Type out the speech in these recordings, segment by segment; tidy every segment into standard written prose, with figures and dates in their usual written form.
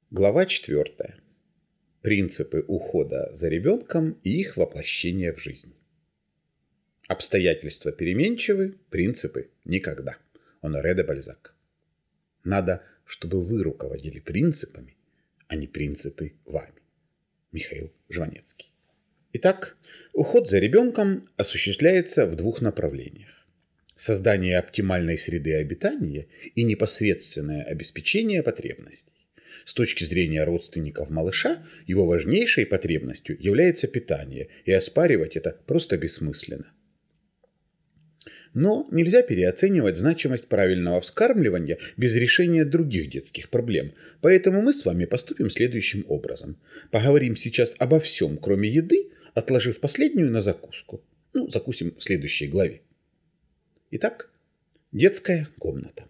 Глава 4. Принципы ухода за ребенком и их воплощение в жизнь. Обстоятельства переменчивы, принципы никогда. Оноре де Бальзак. Надо, чтобы вы руководили принципами, а не принципы вами. Михаил Жванецкий. Итак, уход за ребенком осуществляется в двух направлениях. Создание оптимальной среды обитания и непосредственное обеспечение потребностей. С точки зрения родственников малыша, его важнейшей потребностью является питание, и оспаривать это просто бессмысленно. Но нельзя переоценивать значимость правильного вскармливания без решения других детских проблем, поэтому мы с вами поступим следующим образом. Поговорим сейчас обо всем, кроме еды, отложив последнюю на закуску. Закусим в следующей главе. Итак, детская комната.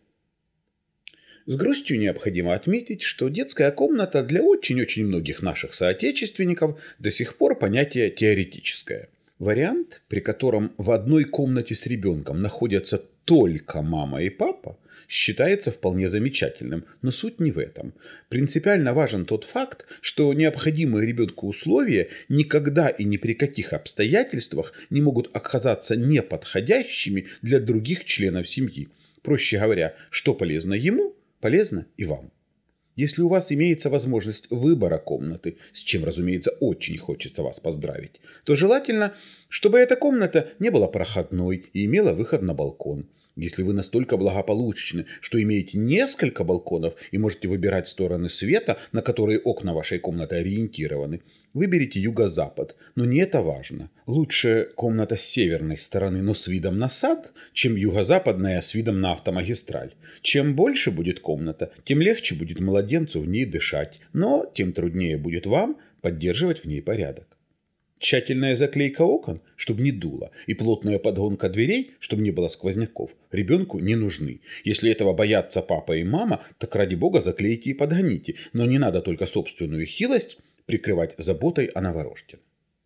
С грустью необходимо отметить, что детская комната для очень-очень многих наших соотечественников до сих пор понятие теоретическое. Вариант, при котором в одной комнате с ребенком находятся только мама и папа, считается вполне замечательным, но суть не в этом. Принципиально важен тот факт, что необходимые ребенку условия никогда и ни при каких обстоятельствах не могут оказаться неподходящими для других членов семьи. Проще говоря, что полезно ему, полезно и вам. Если у вас имеется возможность выбора комнаты, с чем, разумеется, очень хочется вас поздравить, то желательно, чтобы эта комната не была проходной и имела выход на балкон. Если вы настолько благополучны, что имеете несколько балконов и можете выбирать стороны света, на которые окна вашей комнаты ориентированы, выберите юго-запад, но не это важно. Лучше комната с северной стороны, но с видом на сад, чем юго-западная с видом на автомагистраль. Чем больше будет комната, тем легче будет младенцу в ней дышать, но тем труднее будет вам поддерживать в ней порядок. Тщательная заклейка окон, чтобы не дуло, и плотная подгонка дверей, чтобы не было сквозняков, ребенку не нужны. Если этого боятся папа и мама, так ради бога заклейте и подгоните, но не надо только собственную хилость прикрывать заботой о новорожденном.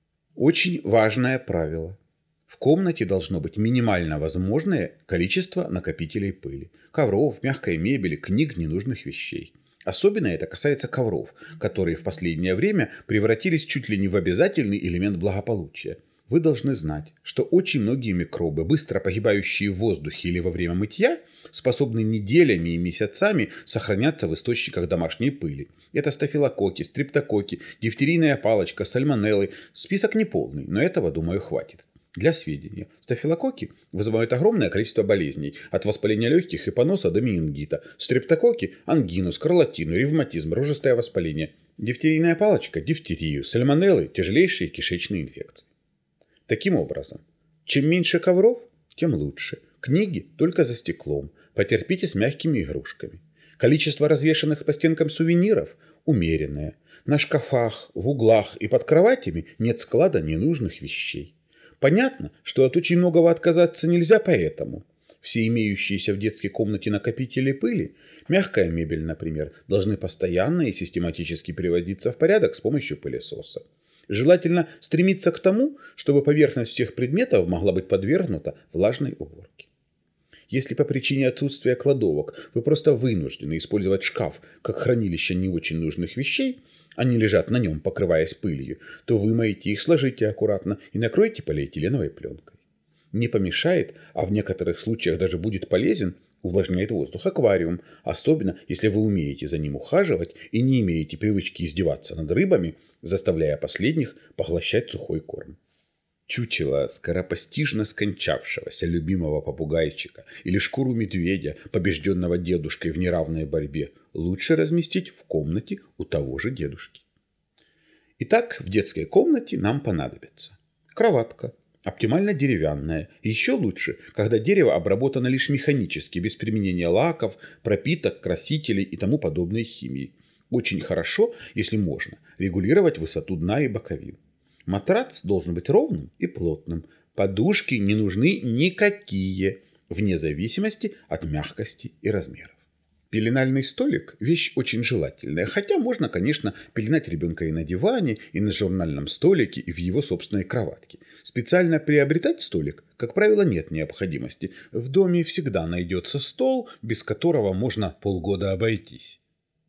Очень важное правило. В комнате должно быть минимально возможное количество накопителей пыли, ковров, мягкой мебели, книг, ненужных вещей. Особенно это касается ковров, которые в последнее время превратились чуть ли не в обязательный элемент благополучия. Вы должны знать, что очень многие микробы, быстро погибающие в воздухе или во время мытья, способны неделями и месяцами сохраняться в источниках домашней пыли. Это стафилококки, стрептококки, дифтерийная палочка, сальмонеллы. Список неполный, но этого, думаю, хватит. Для сведения, стафилококки вызывают огромное количество болезней, от воспаления легких и поноса до менингита. Стрептококки – ангину, скарлатину, ревматизм, рожистое воспаление. Дифтерийная палочка – дифтерию, сальмонеллы – тяжелейшие кишечные инфекции. Таким образом, чем меньше ковров, тем лучше. Книги только за стеклом. Потерпите с мягкими игрушками. Количество развешанных по стенкам сувениров умеренное. На шкафах, в углах и под кроватями нет склада ненужных вещей. Понятно, что от очень многого отказаться нельзя, поэтому все имеющиеся в детской комнате накопители пыли, мягкая мебель, например, должны постоянно и систематически приводиться в порядок с помощью пылесоса. Желательно стремиться к тому, чтобы поверхность всех предметов могла быть подвергнута влажной уборке. Если по причине отсутствия кладовок вы просто вынуждены использовать шкаф как хранилище не очень нужных вещей, они лежат на нем, покрываясь пылью, то вымоете их, сложите аккуратно и накройте полиэтиленовой пленкой. Не помешает, а в некоторых случаях даже будет полезен, увлажняет воздух аквариум, особенно если вы умеете за ним ухаживать и не имеете привычки издеваться над рыбами, заставляя последних поглощать сухой корм. Чучело скоропостижно скончавшегося любимого попугайчика или шкуру медведя, побежденного дедушкой в неравной борьбе, лучше разместить в комнате у того же дедушки. Итак, в детской комнате нам понадобится кроватка, оптимально деревянная, еще лучше, когда дерево обработано лишь механически, без применения лаков, пропиток, красителей и тому подобной химии. Очень хорошо, если можно, регулировать высоту дна и боковин. Матрац должен быть ровным и плотным. Подушки не нужны никакие, вне зависимости от мягкости и размеров. Пеленальный столик – вещь очень желательная, хотя можно, конечно, пеленать ребенка и на диване, и на журнальном столике, и в его собственной кроватке. Специально приобретать столик, как правило, нет необходимости. В доме всегда найдется стол, без которого можно полгода обойтись.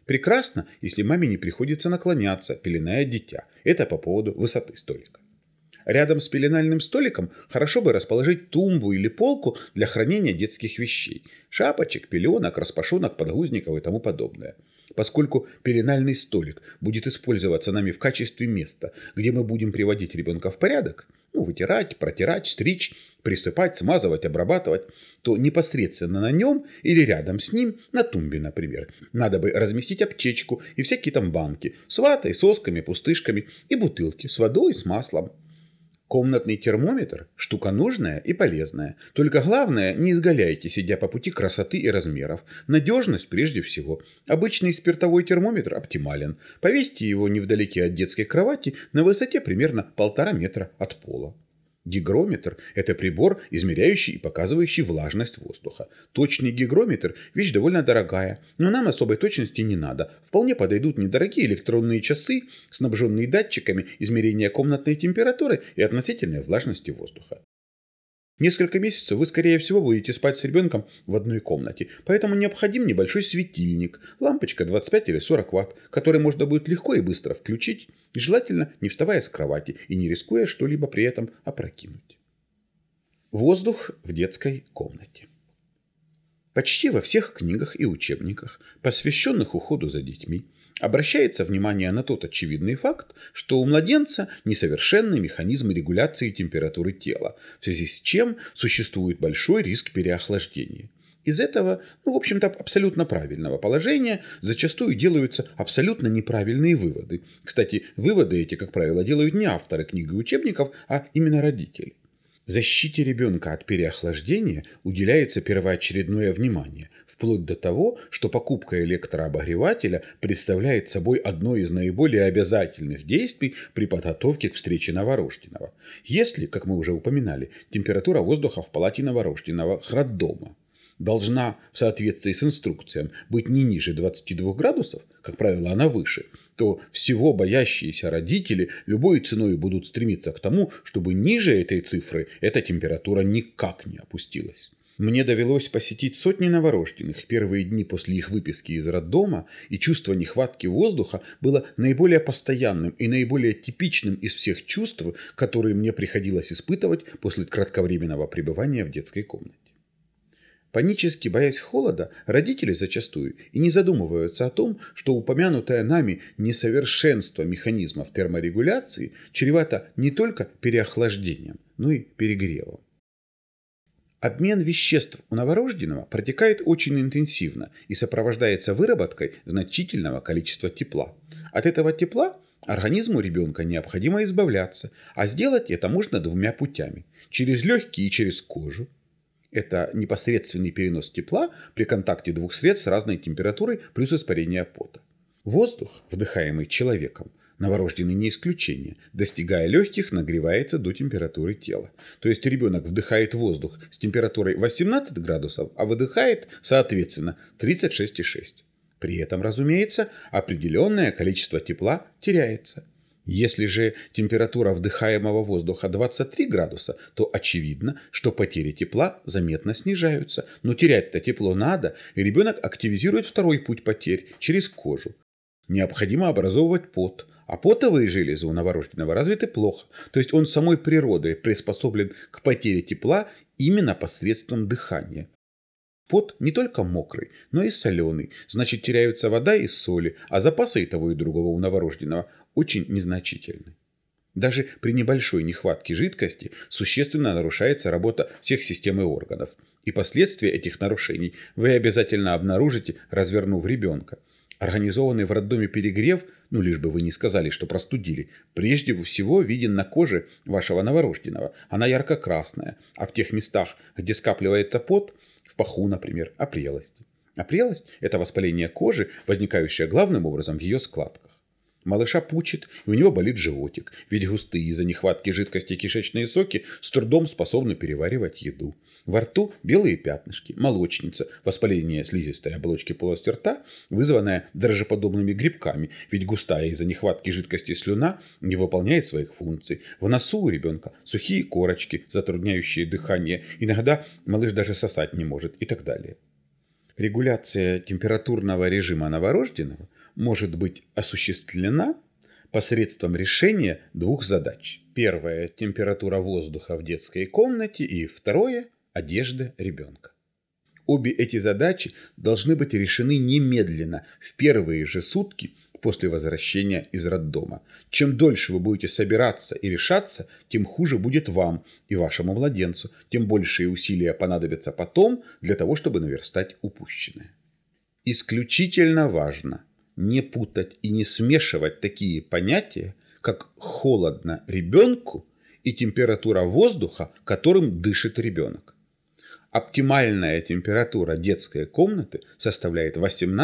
Прекрасно, если маме не приходится наклоняться, пеленая дитя. Это по поводу высоты столика. Рядом с пеленальным столиком хорошо бы расположить тумбу или полку для хранения детских вещей. Шапочек, пеленок, распашонок, подгузников и тому подобное. Поскольку пеленальный столик будет использоваться нами в качестве места, где мы будем приводить ребенка в порядок, вытирать, протирать, стричь, присыпать, смазывать, обрабатывать, то непосредственно на нем или рядом с ним, на тумбе, например, надо бы разместить аптечку и всякие там банки с ватой, сосками, пустышками и бутылки с водой, с маслом. Комнатный термометр – штука нужная и полезная. Только главное, не изгаляйте, сидя по пути красоты и размеров. Надежность прежде всего. Обычный спиртовой термометр оптимален. Повесьте его невдалеке от детской кровати на высоте примерно 1,5 метра от пола. Гигрометр – это прибор, измеряющий и показывающий влажность воздуха. Точный гигрометр – вещь довольно дорогая, но нам особой точности не надо. Вполне подойдут недорогие электронные часы, снабженные датчиками измерения комнатной температуры и относительной влажности воздуха. Несколько месяцев вы, скорее всего, будете спать с ребенком в одной комнате, поэтому необходим небольшой светильник, лампочка 25 или 40 Вт, который можно будет легко и быстро включить, и желательно не вставая с кровати и не рискуя что-либо при этом опрокинуть. Воздух в детской комнате. Почти во всех книгах и учебниках, посвященных уходу за детьми, обращается внимание на тот очевидный факт, что у младенца несовершенный механизм регуляции температуры тела, в связи с чем существует большой риск переохлаждения. Из этого, в общем-то, абсолютно правильного положения зачастую делаются абсолютно неправильные выводы. Кстати, выводы эти, как правило, делают не авторы книг и учебников, а именно родители. Защите ребенка от переохлаждения уделяется первоочередное внимание, вплоть до того, что покупка электрообогревателя представляет собой одно из наиболее обязательных действий при подготовке к встрече новорожденного. Если, как мы уже упоминали, температура воздуха в палате новорожденного роддома должна в соответствии с инструкцией быть не ниже 22 градусов, как правило, она выше, то всего боящиеся родители любой ценой будут стремиться к тому, чтобы ниже этой цифры эта температура никак не опустилась. Мне довелось посетить сотни новорожденных в первые дни после их выписки из роддома, и чувство нехватки воздуха было наиболее постоянным и наиболее типичным из всех чувств, которые мне приходилось испытывать после кратковременного пребывания в детской комнате. Панически боясь холода, родители зачастую и не задумываются о том, что упомянутое нами несовершенство механизмов терморегуляции чревато не только переохлаждением, но и перегревом. Обмен веществ у новорожденного протекает очень интенсивно и сопровождается выработкой значительного количества тепла. От этого тепла организму ребенка необходимо избавляться, а сделать это можно двумя путями – через легкие и через кожу. Это непосредственный перенос тепла при контакте двух сред с разной температурой плюс испарение пота. Воздух, вдыхаемый человеком, новорожденный не исключение, достигая легких, нагревается до температуры тела. То есть ребенок вдыхает воздух с температурой 18 градусов, а выдыхает, соответственно, 36,6. При этом, разумеется, определенное количество тепла теряется. Если же температура вдыхаемого воздуха 23 градуса, то очевидно, что потери тепла заметно снижаются. Но терять-то тепло надо, и ребенок активизирует второй путь потерь через кожу. Необходимо образовывать пот, а потовые железы у новорожденного развиты плохо. То есть он самой природой приспособлен к потере тепла именно посредством дыхания. Пот не только мокрый, но и соленый, значит теряются вода и соли, а запасы и того и другого у новорожденного очень незначительны. Даже при небольшой нехватке жидкости существенно нарушается работа всех систем и органов. И последствия этих нарушений вы обязательно обнаружите, развернув ребенка. Организованный в роддоме перегрев, лишь бы вы не сказали, что простудили, прежде всего виден на коже вашего новорожденного. Она ярко-красная, а в тех местах, где скапливается пот, в паху, например, опрелость. Опрелость – это воспаление кожи, возникающее главным образом в ее складках. Малыша пучит, и у него болит животик, ведь густые из-за нехватки жидкости кишечные соки с трудом способны переваривать еду. Во рту белые пятнышки, молочница, воспаление слизистой оболочки полости рта, вызванное дрожжеподобными грибками, ведь густая из-за нехватки жидкости слюна не выполняет своих функций. В носу у ребенка сухие корочки, затрудняющие дыхание, иногда малыш даже сосать не может и так далее. Регуляция температурного режима новорожденного может быть осуществлена посредством решения двух задач. Первое – температура воздуха в детской комнате, и второе – одежда ребенка. Обе эти задачи должны быть решены немедленно, в первые же сутки после возвращения из роддома. Чем дольше вы будете собираться и решаться, тем хуже будет вам и вашему младенцу, тем большие усилия понадобятся потом для того, чтобы наверстать упущенное. Исключительно важно не путать и не смешивать такие понятия, как холодно ребенку и температура воздуха, которым дышит ребенок. Оптимальная температура детской комнаты составляет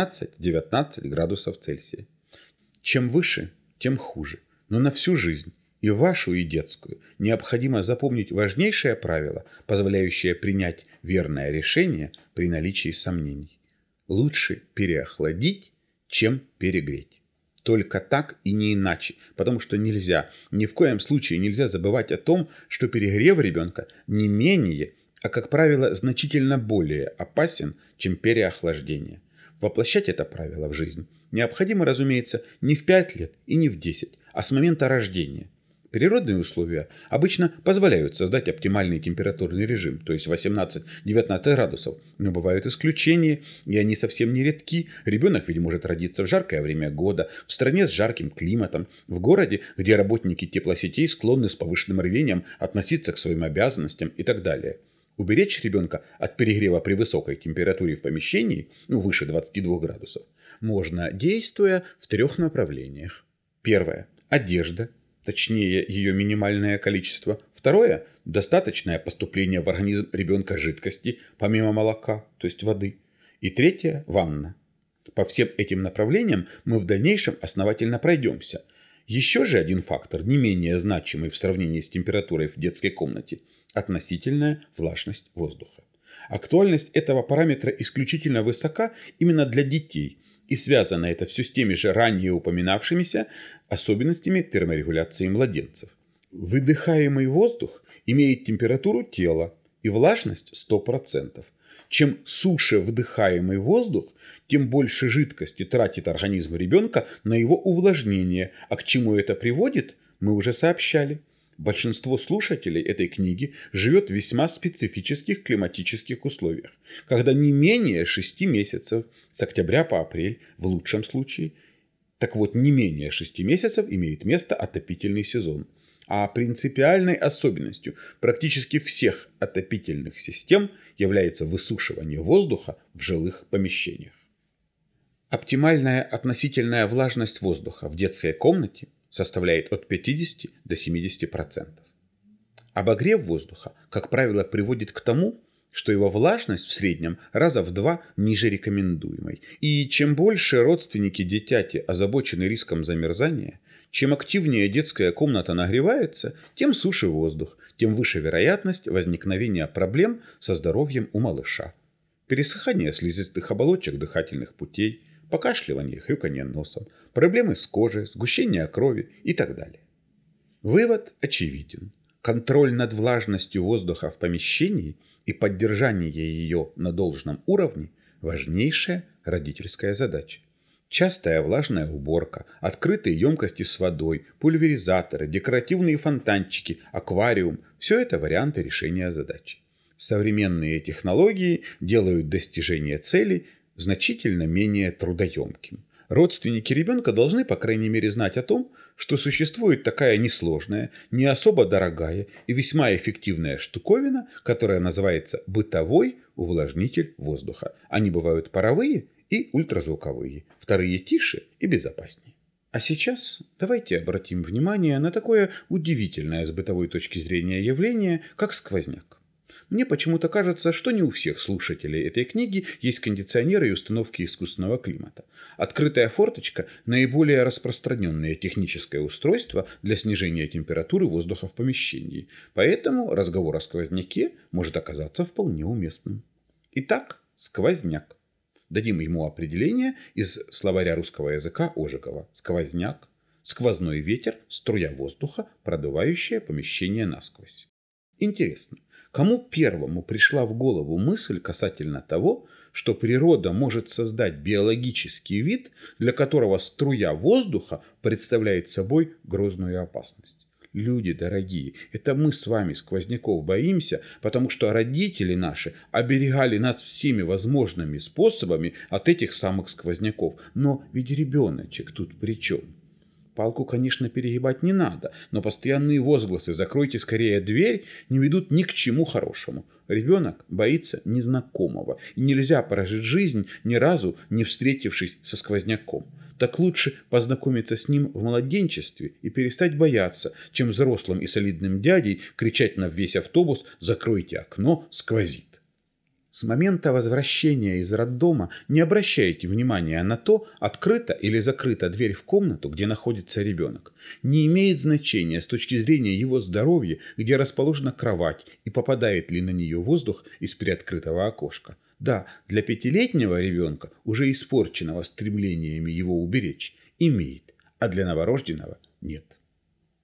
18-19 градусов Цельсия. Чем выше, тем хуже. Но на всю жизнь, и вашу, и детскую, необходимо запомнить важнейшее правило, позволяющее принять верное решение при наличии сомнений. Лучше переохладить, чем перегреть. Только так и не иначе, потому что ни в коем случае нельзя забывать о том, что перегрев ребенка не менее, а, как правило, значительно более опасен, чем переохлаждение. Воплощать это правило в жизнь необходимо, разумеется, не в 5 лет и не в 10, а с момента рождения. Природные условия обычно позволяют создать оптимальный температурный режим, то есть 18-19 градусов. Но бывают исключения, и они совсем не редки. Ребенок ведь может родиться в жаркое время года, в стране с жарким климатом, в городе, где работники теплосетей склонны с повышенным рвением относиться к своим обязанностям и так далее. Уберечь ребенка от перегрева при высокой температуре в помещении, выше 22 градусов, можно, действуя в 3 направлениях. Первое – одежда, точнее ее минимальное количество. Второе – достаточное поступление в организм ребенка жидкости, помимо молока, то есть воды. И третье – ванна. По всем этим направлениям мы в дальнейшем основательно пройдемся. Еще же один фактор, не менее значимый в сравнении с температурой в детской комнате – относительная влажность воздуха. Актуальность этого параметра исключительно высока именно для детей, и связано это все с теми же ранее упоминавшимися особенностями терморегуляции младенцев. Выдыхаемый воздух имеет температуру тела и влажность 100%. Чем суше вдыхаемый воздух, тем больше жидкости тратит организм ребенка на его увлажнение, а к чему это приводит, мы уже сообщали. Большинство слушателей этой книги живет в весьма специфических климатических условиях, когда не менее 6 месяцев, с октября по апрель в лучшем случае, так вот не менее 6 месяцев имеет место отопительный сезон. А принципиальной особенностью практически всех отопительных систем является высушивание воздуха в жилых помещениях. Оптимальная относительная влажность воздуха в детской комнате составляет от 50 до 70%. Обогрев воздуха, как правило, приводит к тому, что его влажность в среднем раза в 2 ниже рекомендуемой. И чем больше родственники дитяти озабочены риском замерзания, чем активнее детская комната нагревается, тем суше воздух, тем выше вероятность возникновения проблем со здоровьем у малыша. Пересыхание слизистых оболочек дыхательных путей, покашливание и хрюканье носом, проблемы с кожей, сгущение крови и так далее. Вывод очевиден. Контроль над влажностью воздуха в помещении и поддержание ее на должном уровне – важнейшая родительская задача. Частая влажная уборка, открытые емкости с водой, пульверизаторы, декоративные фонтанчики, аквариум – все это варианты решения задачи. Современные технологии делают достижение цели значительно менее трудоемким. Родственники ребенка должны, по крайней мере, знать о том, что существует такая несложная, не особо дорогая и весьма эффективная штуковина, которая называется бытовой увлажнитель воздуха. Они бывают паровые и ультразвуковые, вторые тише и безопаснее. А сейчас давайте обратим внимание на такое удивительное с бытовой точки зрения явление, как сквозняк. Мне почему-то кажется, что не у всех слушателей этой книги есть кондиционеры и установки искусственного климата. Открытая форточка – наиболее распространенное техническое устройство для снижения температуры воздуха в помещении, поэтому разговор о сквозняке может оказаться вполне уместным. Итак, сквозняк. Дадим ему определение из словаря русского языка Ожегова. Сквозняк – сквозной ветер, струя воздуха, продувающая помещение насквозь. Интересно, Кому первому пришла в голову мысль касательно того, что природа может создать биологический вид, для которого струя воздуха представляет собой грозную опасность? Люди дорогие, это мы с вами сквозняков боимся, потому что родители наши оберегали нас всеми возможными способами от этих самых сквозняков. Но ведь ребеночек тут при чем? Палку, конечно, перегибать не надо, но постоянные возгласы «закройте скорее дверь» не ведут ни к чему хорошему. Ребенок боится незнакомого, и нельзя прожить жизнь, ни разу не встретившись со сквозняком. Так лучше познакомиться с ним в младенчестве и перестать бояться, чем взрослым и солидным дядей кричать на весь автобус «закройте окно, сквозит». С момента возвращения из роддома не обращайте внимания на то, открыта или закрыта дверь в комнату, где находится ребенок. Не имеет значения с точки зрения его здоровья, где расположена кровать и попадает ли на нее воздух из приоткрытого окошка. Да, для 5-летнего ребенка, уже испорченного стремлениями его уберечь, имеет, а для новорожденного нет.